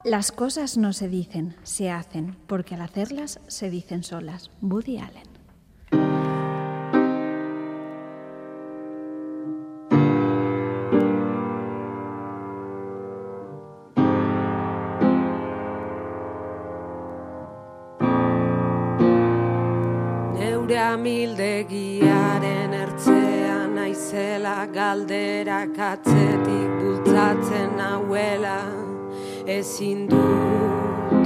Las cosas no se dicen, se hacen, porque al hacerlas se dicen solas. Woody Allen. Neure amildegiaren ertzean naizela, galderak atzetik bultzatzen nauela. Ezin dut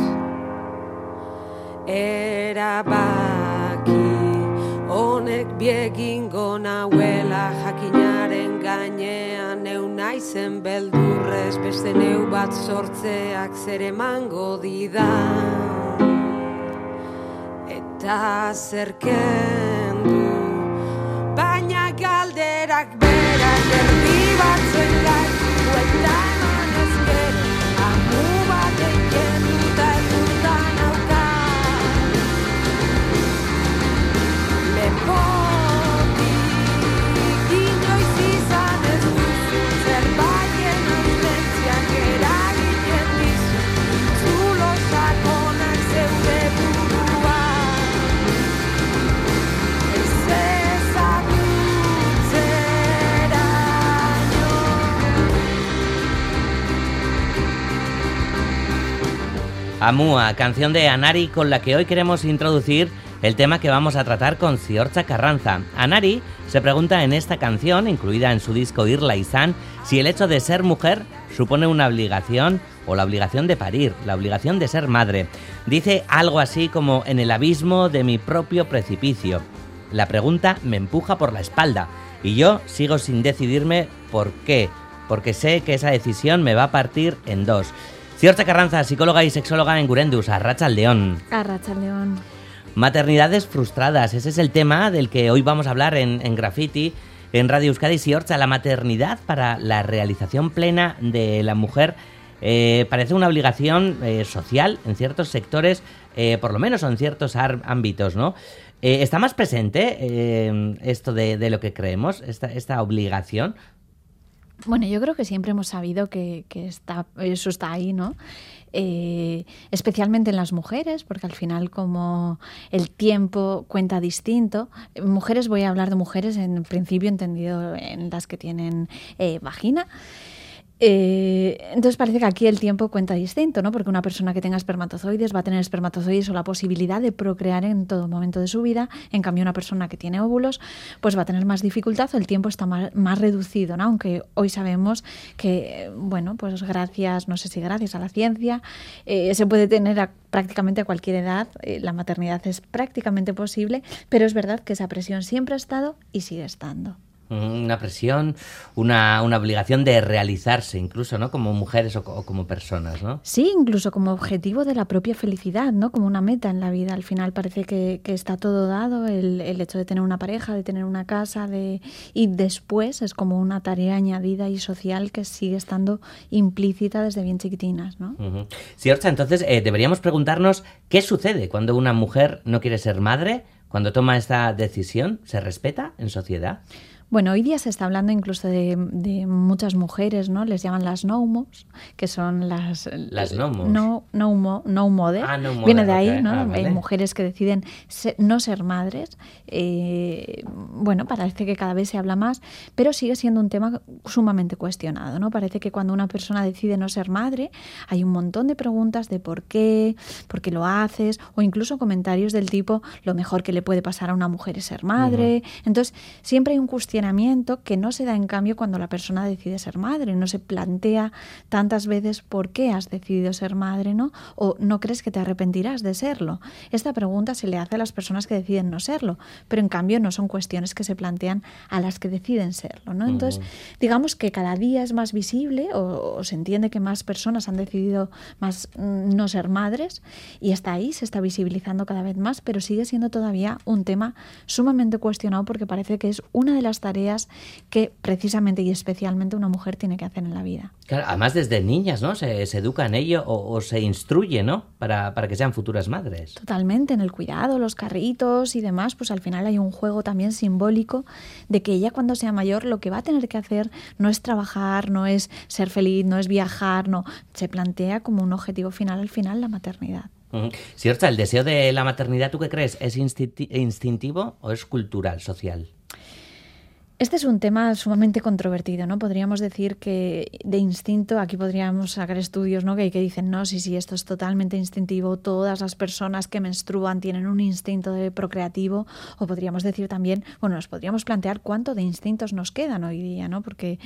erabaki, honek biegingo nauela, jakinaren gainean neu naizen beldurrez, beste neu bat sortzeak zer emango didan, eta zerken du, baina galderak berak erdi batzuen gaitu eta eman ezkero. Amua, canción de Anari con la que hoy queremos introducir el tema que vamos a tratar con Ziortza Carranza. Anari se pregunta en esta canción, incluida en su disco Irla Izan, si el hecho de ser mujer supone una obligación o la obligación de parir, la obligación de ser madre. Dice algo así como: en el abismo de mi propio precipicio. La pregunta me empuja por la espalda y yo sigo sin decidirme por qué, porque sé que esa decisión me va a partir en dos. Ziortza Carranza, psicóloga y sexóloga en Gurendus, Arratsaldeon. Arratsaldeon. Maternidades frustradas, ese es el tema del que hoy vamos a hablar en Graffiti, en Radio Euskadi. Ziortza, la maternidad para la realización plena de la mujer parece una obligación social en ciertos sectores, por lo menos en ciertos ámbitos, ¿no? ¿Está más presente esto de lo que creemos, esta obligación? Bueno, yo creo que siempre hemos sabido que eso está ahí, ¿no? Especialmente en las mujeres, porque al final como el tiempo cuenta distinto. Mujeres, voy a hablar de mujeres en principio entendido en las que tienen vagina. Entonces parece que aquí el tiempo cuenta distinto, ¿no? Porque una persona que tenga espermatozoides va a tener espermatozoides o la posibilidad de procrear en todo momento de su vida. En cambio, una persona que tiene óvulos pues va a tener más dificultad o el tiempo está más reducido, ¿no? Aunque hoy sabemos que, bueno, pues gracias, no sé si gracias a la ciencia, se puede tener prácticamente a cualquier edad. La maternidad es prácticamente posible, pero es verdad que esa presión siempre ha estado y sigue estando. Una presión, una obligación de realizarse incluso, ¿no? Como mujeres o como personas, ¿no? Sí, incluso como objetivo de la propia felicidad, ¿no? Como una meta en la vida. Al final parece que está todo dado, el hecho de tener una pareja, de tener una casa, y después es como una tarea añadida y social que sigue estando implícita desde bien chiquitinas, ¿no? Uh-huh. Ziortza, entonces deberíamos preguntarnos qué sucede cuando una mujer no quiere ser madre, cuando toma esta decisión. ¿Se respeta en sociedad? Bueno, hoy día se está hablando incluso de muchas mujeres, ¿no? Les llaman las noumos, que son las nomos. No mother. No mother. Viene de ahí, okay. ¿no? Vale. Mujeres que deciden no ser madres. Bueno, parece que cada vez se habla más, pero sigue siendo un tema sumamente cuestionado, ¿no? Parece que cuando una persona decide no ser madre, hay un montón de preguntas de por qué lo haces, o incluso comentarios del tipo, lo mejor que le puede pasar a una mujer es ser madre. Uh-huh. Entonces, siempre hay un cuestionamiento que no se da en cambio cuando la persona decide ser madre. No se plantea tantas veces por qué has decidido ser madre, ¿no? O no crees que te arrepentirás de serlo. Esta pregunta se le hace a las personas que deciden no serlo, pero en cambio no son cuestiones que se plantean a las que deciden serlo, ¿no? Entonces, digamos que cada día es más visible o se entiende que más personas han decidido más no ser madres y está ahí, se está visibilizando cada vez más, pero sigue siendo todavía un tema sumamente cuestionado porque parece que es una de las tareas que precisamente y especialmente una mujer tiene que hacer en la vida. Claro, además desde niñas, ¿no? Se educa en ello o se instruye, ¿no? Para que sean futuras madres. Totalmente, en el cuidado, los carritos y demás, pues al final hay un juego también simbólico de que ella cuando sea mayor lo que va a tener que hacer no es trabajar, no es ser feliz, no es viajar, no. Se plantea como un objetivo final al final la maternidad. Siortza, ¿el deseo de la maternidad, tú qué crees? ¿Es instintivo o es cultural, social? Este es un tema sumamente controvertido, ¿no? Podríamos decir que de instinto, aquí podríamos sacar estudios, ¿no? que dicen, no, sí, esto es totalmente instintivo, todas las personas que menstruan tienen un instinto procreativo, o podríamos decir también, bueno, nos podríamos plantear cuánto de instintos nos quedan hoy día, ¿no? Porque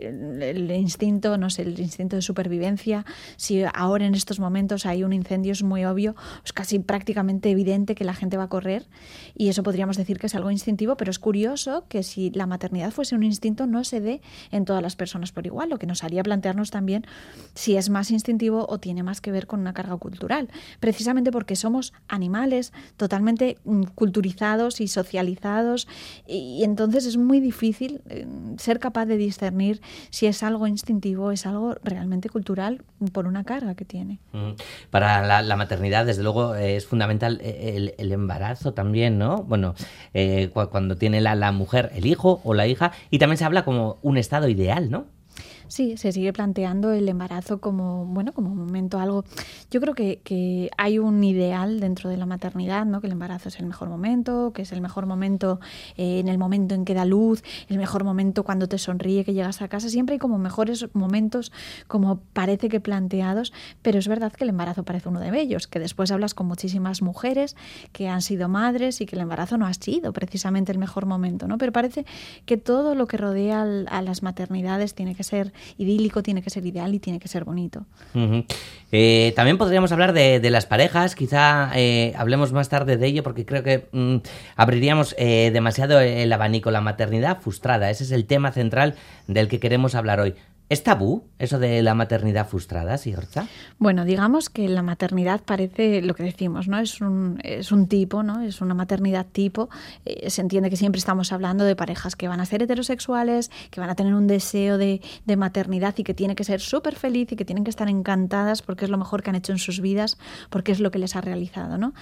el instinto, no sé, el instinto de supervivencia, si ahora en estos momentos hay un incendio es muy obvio, es casi prácticamente evidente que la gente va a correr, y eso podríamos decir que es algo instintivo, pero es curioso que si la maternidad fuese un instinto no se dé en todas las personas por igual, lo que nos haría plantearnos también si es más instintivo o tiene más que ver con una carga cultural, precisamente porque somos animales totalmente culturizados y socializados, y entonces es muy difícil ser capaz de discernir si es algo instintivo o es algo realmente cultural por una carga que tiene. Para la maternidad, desde luego, es fundamental el embarazo también, ¿no? Bueno, cuando tiene la mujer el hijo o la hija, y también se habla como un estado ideal, ¿no? Sí, se sigue planteando el embarazo como, bueno, como un momento algo. Yo creo que hay un ideal dentro de la maternidad, ¿no? Que el embarazo es el mejor momento, que es el mejor momento en el momento en que da luz, el mejor momento cuando te sonríe, que llegas a casa. Siempre hay como mejores momentos, como parece que planteados, pero es verdad que el embarazo parece uno de ellos, que después hablas con muchísimas mujeres que han sido madres y que el embarazo no ha sido precisamente el mejor momento, ¿no? Pero parece que todo lo que rodea a las maternidades tiene que ser idílico, tiene que ser ideal y tiene que ser bonito. También podríamos hablar de las parejas, quizá hablemos más tarde de ello porque creo que abriríamos demasiado el abanico. La maternidad frustrada, ese es el tema central del que queremos hablar hoy. ¿Es tabú eso de la maternidad frustrada, Siortza? Bueno, digamos que la maternidad parece lo que decimos, ¿no? Es un tipo, ¿no? Es una maternidad tipo. Se entiende que siempre estamos hablando de parejas que van a ser heterosexuales, que van a tener un deseo de maternidad y que tiene que ser súper feliz y que tienen que estar encantadas porque es lo mejor que han hecho en sus vidas, porque es lo que les ha realizado, ¿no?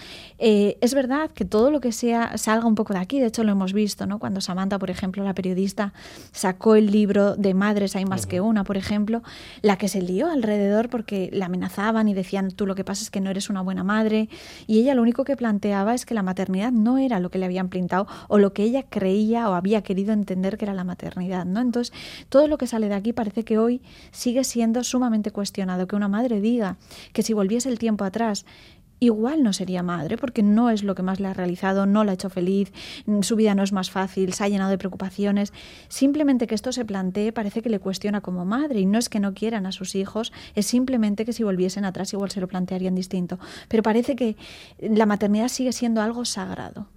Es verdad que todo lo que salga un poco de aquí, de hecho lo hemos visto, ¿no? Cuando Samantha, por ejemplo, la periodista, sacó el libro de Madres hay más que una, por ejemplo, la que se lió alrededor porque la amenazaban y decían, tú lo que pasa es que no eres una buena madre, y ella lo único que planteaba es que la maternidad no era lo que le habían pintado o lo que ella creía o había querido entender que era la maternidad, ¿no? Entonces, todo lo que sale de aquí parece que hoy sigue siendo sumamente cuestionado, que una madre diga que si volviese el tiempo atrás igual no sería madre, porque no es lo que más le ha realizado, no la ha hecho feliz, su vida no es más fácil, se ha llenado de preocupaciones. Simplemente que esto se plantee parece que le cuestiona como madre, y no es que no quieran a sus hijos, es simplemente que si volviesen atrás igual se lo plantearían distinto. Pero parece que la maternidad sigue siendo algo sagrado.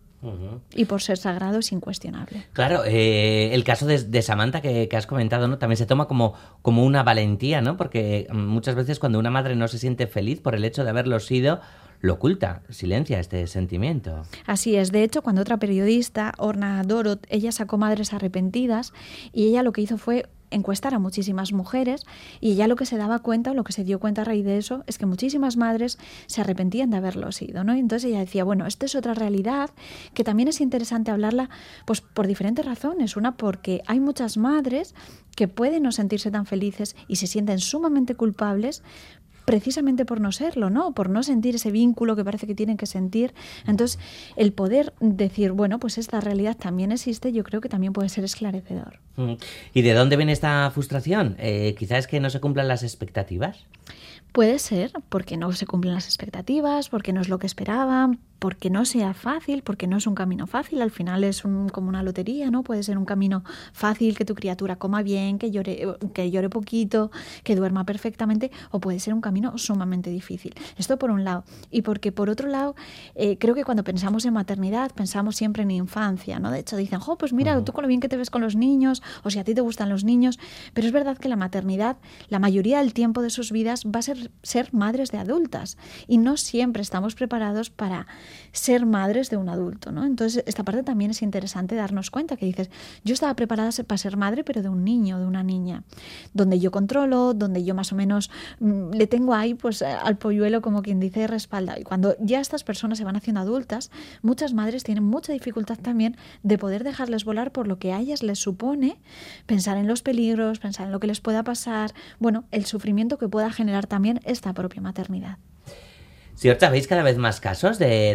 Y por ser sagrado es incuestionable. Claro, el caso de Samantha que has comentado, ¿no? También se toma como una valentía, ¿no? Porque muchas veces cuando una madre no se siente feliz por el hecho de haberlo sido, lo oculta, silencia este sentimiento. Así es. De hecho, cuando otra periodista, Orna Dorot, ella sacó Madres Arrepentidas, y ella lo que hizo fue encuestar a muchísimas mujeres, y ella lo que se daba cuenta, o lo que se dio cuenta a raíz de eso, es que muchísimas madres se arrepentían de haberlo sido, ¿no? Y entonces ella decía, bueno, esta es otra realidad que también es interesante hablarla, pues por diferentes razones. Una, porque hay muchas madres que pueden no sentirse tan felices y se sienten sumamente culpables precisamente por no serlo, ¿no? Por no sentir ese vínculo que parece que tienen que sentir. Entonces, el poder decir, bueno, pues esta realidad también existe, yo creo que también puede ser esclarecedor. ¿Y de dónde viene esta frustración? ¿Quizás es que no se cumplan las expectativas? Puede ser, porque no se cumplen las expectativas, porque no es lo que esperaban, porque no sea fácil, porque no es un camino fácil. Al final es como una lotería, ¿no? Puede ser un camino fácil, que tu criatura coma bien, que llore poquito, que duerma perfectamente, o puede ser un camino sumamente difícil. Esto por un lado. Y porque por otro lado, creo que cuando pensamos en maternidad, pensamos siempre en infancia, ¿no? De hecho dicen, pues mira, tú con lo bien que te ves con los niños, o si a ti te gustan los niños. Pero es verdad que la maternidad, la mayoría del tiempo de sus vidas va a ser madres de adultas, y no siempre estamos preparados para ser madres de un adulto, ¿no? Entonces, esta parte también es interesante darnos cuenta, que dices, yo estaba preparada para ser madre, pero de un niño, de una niña, donde yo controlo, donde yo más o menos le tengo ahí pues al polluelo, como quien dice, respalda. Y cuando ya estas personas se van haciendo adultas, muchas madres tienen mucha dificultad también de poder dejarles volar por lo que a ellas les supone pensar en los peligros, pensar en lo que les pueda pasar, bueno, el sufrimiento que pueda generar también esta propia maternidad. Siorcha, ¿veis cada vez más casos de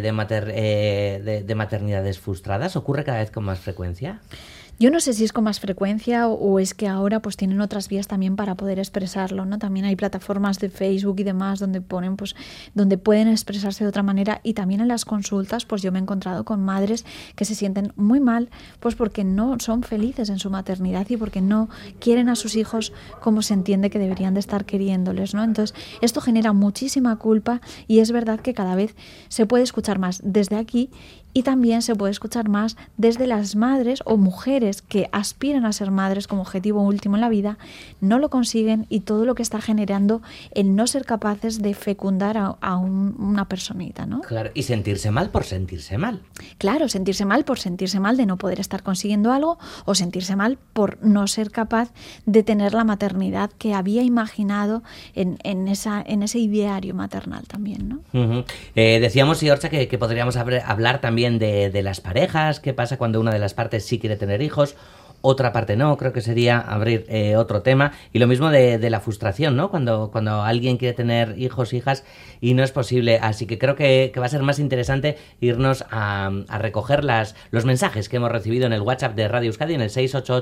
maternidades frustradas? ¿Ocurre cada vez con más frecuencia? Yo no sé si es con más frecuencia o es que ahora pues tienen otras vías también para poder expresarlo, ¿no? También hay plataformas de Facebook y demás donde ponen pues donde pueden expresarse de otra manera, y también en las consultas pues yo me he encontrado con madres que se sienten muy mal pues porque no son felices en su maternidad y porque no quieren a sus hijos como se entiende que deberían de estar queriéndoles, ¿no? Entonces esto genera muchísima culpa, y es verdad que cada vez se puede escuchar más desde aquí. Y también se puede escuchar más desde las madres o mujeres que aspiran a ser madres como objetivo último en la vida, no lo consiguen, y todo lo que está generando el no ser capaces de fecundar a una personita, ¿no? Claro, y sentirse mal por sentirse mal. Claro, sentirse mal por sentirse mal de no poder estar consiguiendo algo, o sentirse mal por no ser capaz de tener la maternidad que había imaginado en ese ideario maternal también, ¿no? Uh-huh. Decíamos, Siorcha, que podríamos hablar también de las parejas, qué pasa cuando una de las partes sí quiere tener hijos, otra parte no. Creo que sería abrir otro tema. Y lo mismo de la frustración, ¿no? Cuando alguien quiere tener hijos, hijas y no es posible. Así que creo que va a ser más interesante irnos a recoger los mensajes que hemos recibido en el WhatsApp de Radio Euskadi, en el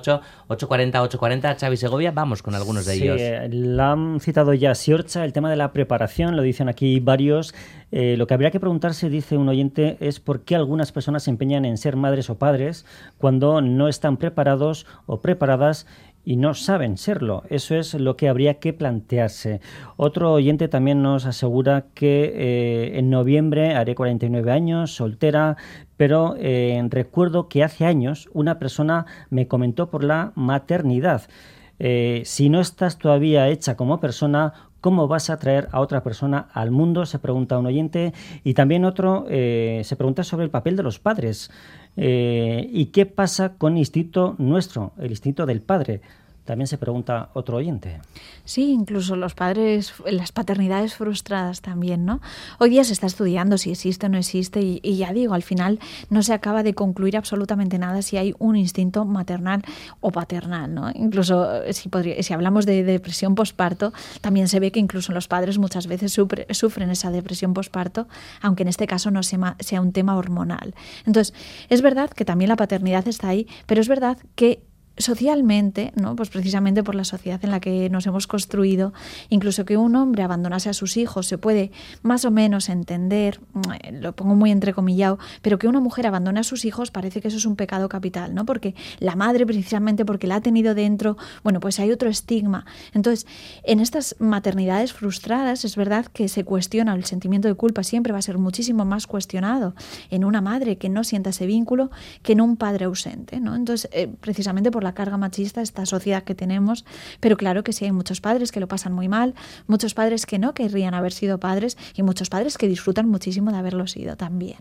688-840-840. Xavi Segovia, vamos con algunos de ellos. Sí, la han citado ya Siorcha, el tema de la preparación, lo dicen aquí varios. Lo que habría que preguntarse, dice un oyente, es por qué algunas personas se empeñan en ser madres o padres cuando no están preparados o preparadas y no saben serlo. Eso es lo que habría que plantearse. Otro oyente también nos asegura que en noviembre haré 49 años, soltera, pero recuerdo que hace años una persona me comentó por la maternidad. Si no estás todavía hecha como persona, ¿cómo vas a traer a otra persona al mundo?, se pregunta un oyente. Y también otro se pregunta sobre el papel de los padres. ¿Y qué pasa con el instinto nuestro, el instinto del padre? También se pregunta otro oyente. Sí, incluso los padres, las paternidades frustradas también, ¿no? Hoy día se está estudiando si existe o no existe, y ya digo, al final no se acaba de concluir absolutamente nada si hay un instinto maternal o paternal, ¿no? Incluso si hablamos de depresión posparto, también se ve que incluso los padres muchas veces sufren esa depresión posparto, aunque en este caso no sea un tema hormonal. Entonces, es verdad que también la paternidad está ahí, pero es verdad que socialmente, ¿no? Pues precisamente por la sociedad en la que nos hemos construido, incluso que un hombre abandonase a sus hijos se puede más o menos entender, lo pongo muy entrecomillado, pero que una mujer abandone a sus hijos parece que eso es un pecado capital, ¿no? Porque la madre, precisamente porque la ha tenido dentro, bueno, pues hay otro estigma. Entonces, en estas maternidades frustradas es verdad que se cuestiona, el sentimiento de culpa siempre va a ser muchísimo más cuestionado en una madre que no sienta ese vínculo que en un padre ausente, ¿no? Entonces, precisamente por la carga machista, esta sociedad que tenemos, pero claro que sí hay muchos padres que lo pasan muy mal, muchos padres que no querrían haber sido padres, y muchos padres que disfrutan muchísimo de haberlo sido también.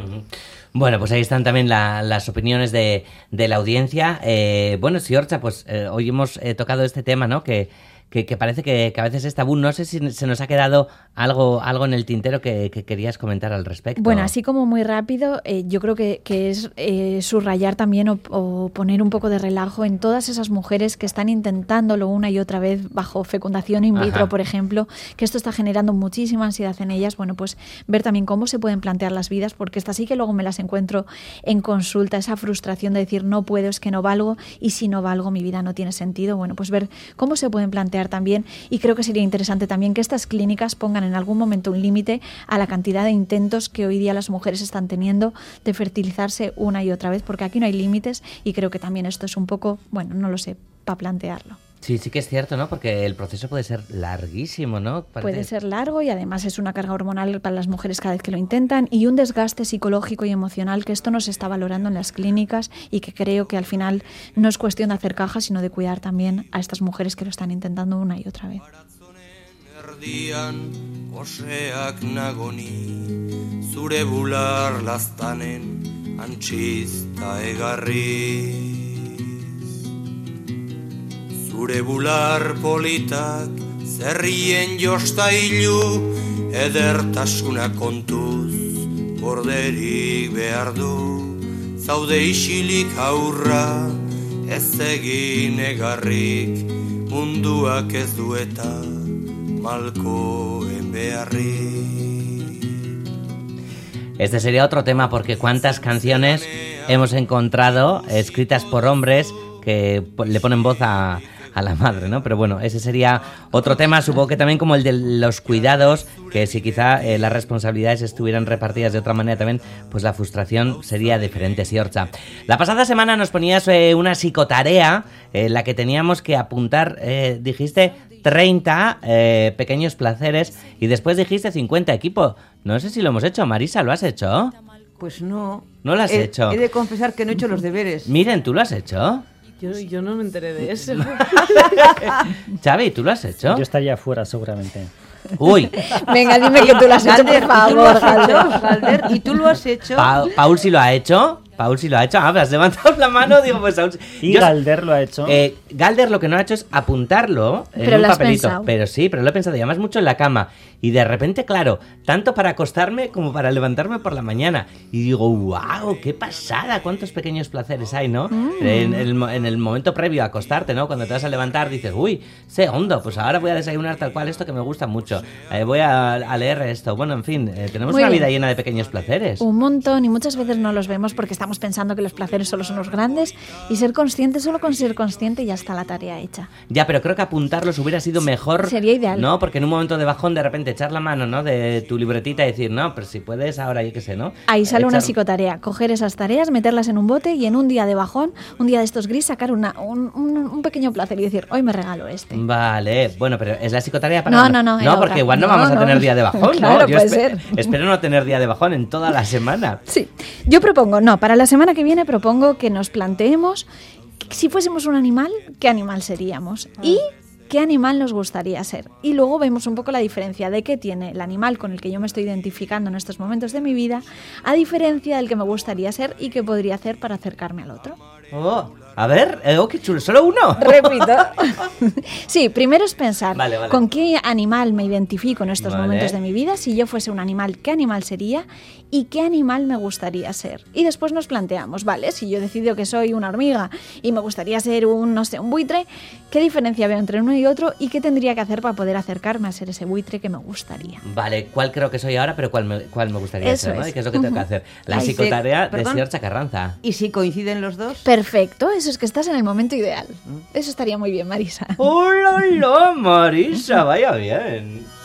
Bueno, pues ahí están también las opiniones de la audiencia. Bueno, Siorcha, pues hoy hemos tocado este tema, ¿no? Que parece que a veces es tabú. No sé si se nos ha quedado algo en el tintero que querías comentar al respecto. Bueno, así como muy rápido, yo creo que es subrayar también o poner un poco de relajo en todas esas mujeres que están intentándolo una y otra vez bajo fecundación in vitro, por ejemplo, que esto está generando muchísima ansiedad en ellas. Bueno, pues ver también cómo se pueden plantear las vidas, porque estas sí que luego me las encuentro en consulta, esa frustración de decir no puedo, es que no valgo, y si no valgo mi vida no tiene sentido. Bueno, pues ver cómo se pueden plantear también, y creo que sería interesante también que estas clínicas pongan en algún momento un límite a la cantidad de intentos que hoy día las mujeres están teniendo de fertilizarse una y otra vez, porque aquí no hay límites, y creo que también esto es un poco, bueno, no lo sé, para plantearlo. Sí, sí que es cierto, ¿no? Porque el proceso puede ser larguísimo, ¿no? Puede ser largo, y además es una carga hormonal para las mujeres cada vez que lo intentan, y un desgaste psicológico y emocional que esto no se está valorando en las clínicas, y que creo que al final no es cuestión de hacer caja, sino de cuidar también a estas mujeres que lo están intentando una y otra vez. Oseak nagoni, zure bular laztanen, antxista egarriz. Zure bular politak, zerrien jostailu, edertasuna kontuz, borderik behar du. Zaude isilik aurra, ez egin egarrik, munduak ez dueta, malkoen beharrik. Este sería otro tema, porque cuántas canciones hemos encontrado escritas por hombres que le ponen voz a la madre, ¿no? Pero bueno, ese sería otro tema, supongo que también como el de los cuidados, que si quizá las responsabilidades estuvieran repartidas de otra manera también, pues la frustración sería diferente, Siortza. La pasada semana nos ponías una psicotarea en la que teníamos que apuntar, dijiste 30 pequeños placeres y después dijiste 50, equipo. No sé si lo hemos hecho, Marisa, ¿lo has hecho? Pues no. ¿No lo has hecho? He de confesar que no he hecho los deberes. Miren, ¿tú lo has hecho? Yo no me enteré de eso. Xavi, ¿tú lo has hecho? Yo estaría fuera seguramente. Uy. Venga, dime que tú lo has hecho, por favor, Galder. ¿Y tú lo has hecho? Paul sí lo ha hecho. Paul sí lo ha hecho. Ah, me has levantado la mano, digo, pues Paul. Y Galder lo ha hecho. Galder lo que no ha hecho es apuntarlo en un papelito. Pensado. Pero sí, pero lo he pensado, y además mucho en la cama. Y de repente, claro, tanto para acostarme como para levantarme por la mañana. Y digo, wow, qué pasada, cuántos pequeños placeres hay, ¿no? En el momento previo a acostarte, ¿no? Cuando te vas a levantar dices, uy, sé hondo, pues ahora voy a desayunar tal cual esto que me gusta mucho. Voy a leer esto. Bueno, en fin, tenemos una vida llena de pequeños placeres. Un montón, y muchas veces no los vemos porque estamos pensando que los placeres solo son los grandes, y ser consciente, solo con ser consciente ya está la tarea hecha. Ya, pero creo que apuntarlos hubiera sido mejor. Sería ideal. ¿No? Porque en un momento de bajón, de repente echar la mano, ¿no? De tu libretita y decir, no, pero si puedes ahora, yo qué sé, ¿no? Ahí sale una psicotarea, coger esas tareas, meterlas en un bote y en un día de bajón, un día de estos gris, sacar un pequeño placer y decir, hoy me regalo este. Vale, bueno, pero ¿es la psicotarea para...? No, porque igual no vamos a tener día de bajón, claro, ¿no? Yo puede ser. Espero no tener día de bajón en toda la semana. Sí, yo propongo, para la semana que viene propongo que nos planteemos, si fuésemos un animal, ¿qué animal seríamos? Y ¿qué animal nos gustaría ser? Y luego vemos un poco la diferencia de qué tiene el animal con el que yo me estoy identificando en estos momentos de mi vida, a diferencia del que me gustaría ser y qué podría hacer para acercarme al otro. Oh, a ver, qué chulo, ¿solo uno? Repito. Sí, primero es pensar vale. con qué animal me identifico en estos momentos de mi vida. Si yo fuese un animal, ¿qué animal sería? ¿Y qué animal me gustaría ser? Y después nos planteamos, vale, si yo decido que soy una hormiga y me gustaría ser un buitre, ¿qué diferencia veo entre uno y otro? ¿Y qué tendría que hacer para poder acercarme a ser ese buitre que me gustaría? Vale, ¿cuál creo que soy ahora, pero cuál me gustaría ser, ¿no? ¿Y qué es lo que tengo que hacer? La psicotarea de Siortza Carranza. ¿Y si coinciden los dos? Perfecto, eso es que estás en el momento ideal. Eso estaría muy bien, Marisa. ¡Hola, Marisa! Vaya bien.